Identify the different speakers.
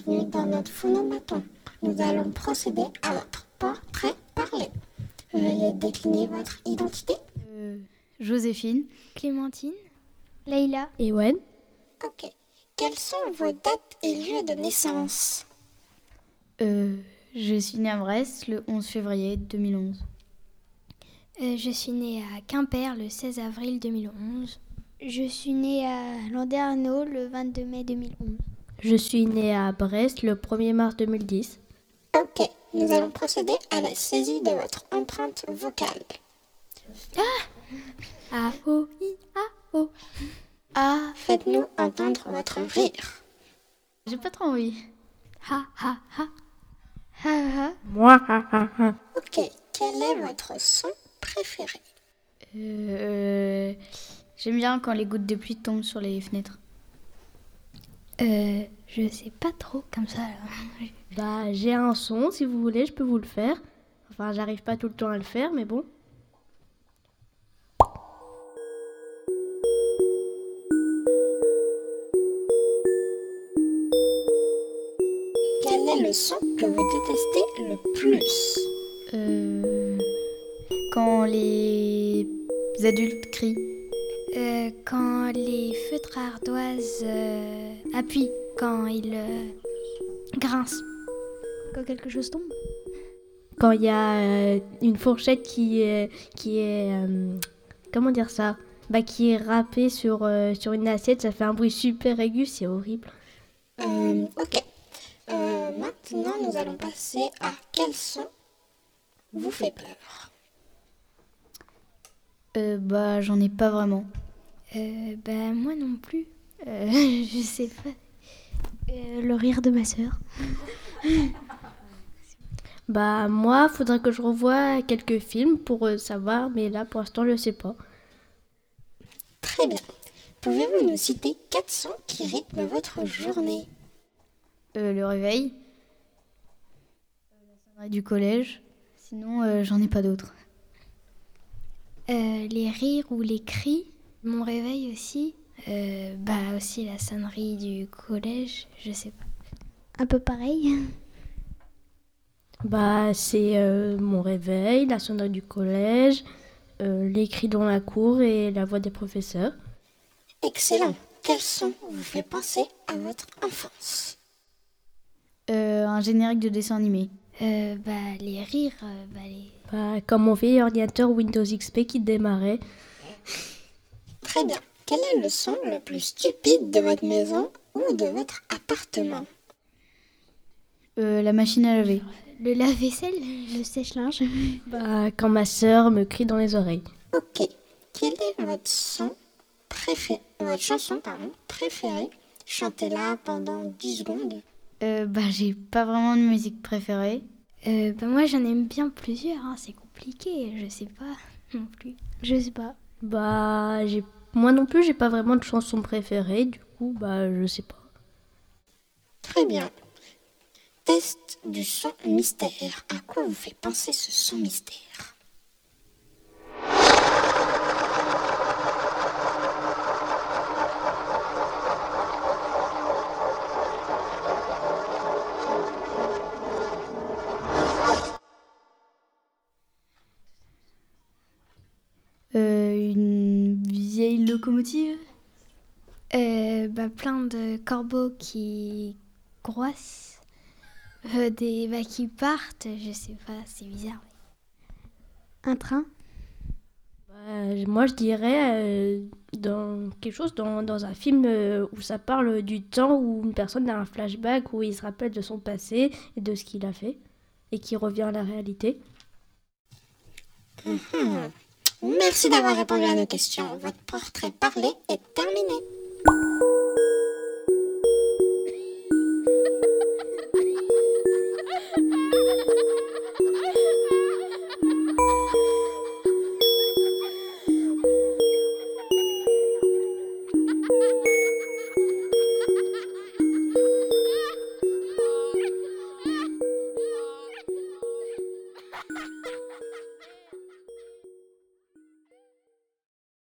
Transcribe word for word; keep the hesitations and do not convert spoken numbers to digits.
Speaker 1: bienvenue dans notre phonomaton. Nous allons procéder à votre portrait parlé. Veuillez décliner votre identité.
Speaker 2: Euh, Joséphine.
Speaker 3: Clémentine. Leïla.
Speaker 4: Ewen.
Speaker 1: Ok. Quelles sont vos dates et lieux de naissance?
Speaker 2: Euh, je suis née à Brest le onze février deux mille onze.
Speaker 3: Euh, je suis née à Quimper le seize avril deux mille onze.
Speaker 5: Je suis née à Landerneau le vingt-deux mai deux mille onze.
Speaker 4: Je suis née à Brest le premier mars deux mille dix.
Speaker 1: Ok, nous allons procéder à la saisie de votre empreinte vocale.
Speaker 3: Ah A, O, I, A, O.
Speaker 1: Ah, faites-nous entendre votre rire.
Speaker 2: J'ai pas trop envie.
Speaker 3: Ha, ha, ha.
Speaker 5: Ha ha.
Speaker 4: Moi, ha, ha, ha.
Speaker 1: Ok, quel est votre son préféré?
Speaker 2: Euh, j'aime bien quand les gouttes de pluie tombent sur les fenêtres.
Speaker 3: Euh, je sais pas trop comme ça. Là.
Speaker 4: Bah, j'ai un son, si vous voulez, je peux vous le faire. Enfin, j'arrive pas tout le temps à le faire, mais bon.
Speaker 1: Quel est le son que vous détestez le plus?
Speaker 2: Euh, quand les adultes crient.
Speaker 3: Euh, quand les feutres à ardoise euh, appuient, quand ils euh, grincent.
Speaker 5: Quand quelque chose tombe.
Speaker 4: Quand il y a euh, une fourchette qui est... Qui est euh, comment dire ça? Bah, qui est râpée sur, euh, sur une assiette, ça fait un bruit super aigu, c'est horrible.
Speaker 1: Euh, ok. Euh, maintenant, nous allons passer à quel son vous fait peur?
Speaker 2: Euh, bah, j'en ai pas vraiment.
Speaker 3: Euh, bah moi non plus. Euh, je sais pas.
Speaker 5: Euh, le rire de ma sœur.
Speaker 4: Bah, moi, faudrait que je revoie quelques films pour euh, savoir, mais là, pour l'instant, je sais pas.
Speaker 1: Très bien. Pouvez-vous nous citer quatre sons qui rythment votre journée?
Speaker 2: Euh, le réveil. Euh, la sonnerie du collège. Sinon, euh, j'en ai pas d'autres.
Speaker 3: Euh, les rires ou les cris. Mon réveil aussi. Euh, bah aussi la sonnerie du collège, je sais pas.
Speaker 5: Un peu pareil.
Speaker 4: Bah, c'est euh, mon réveil, la sonnerie du collège, euh, les cris dans la cour et la voix des professeurs.
Speaker 1: Excellent. Quel son vous fait penser à votre enfance?
Speaker 2: Euh, un générique de dessin animé.
Speaker 3: Euh, bah les rires, euh, bah les...
Speaker 4: Bah, comme mon vieil ordinateur Windows X P qui démarrait.
Speaker 1: Très bien. Quel est le son le plus stupide de votre maison ou de votre appartement?
Speaker 2: Euh, la machine à laver.
Speaker 3: Le lave-vaisselle.
Speaker 5: Le sèche-linge.
Speaker 4: Bah, quand ma sœur me crie dans les oreilles.
Speaker 1: Ok. Quel est votre son préféré, votre chanson pardon, préférée? Chantez-la pendant dix secondes.
Speaker 2: Euh, bah, j'ai pas vraiment de musique préférée.
Speaker 3: Euh, bah moi j'en aime bien plusieurs, hein. C'est compliqué, je sais pas non plus.
Speaker 5: Je sais pas.
Speaker 4: Bah, j'ai... moi non plus, j'ai pas vraiment de chanson préférée, du coup, bah, je sais pas.
Speaker 1: Très bien. Test du son mystère. À quoi vous fait penser ce son mystère?
Speaker 2: Euh, une vieille locomotive.
Speaker 3: Euh, bah plein de corbeaux qui grossent, euh, des bah qui partent, je sais pas, c'est bizarre.
Speaker 5: Un train.
Speaker 4: Bah, moi, je dirais euh, dans quelque chose, dans, dans un film euh, où ça parle du temps où une personne a un flashback, où il se rappelle de son passé et de ce qu'il a fait, et qui revient à la réalité.
Speaker 1: Mhm. Merci d'avoir répondu à nos questions. Votre portrait parlé est terminé.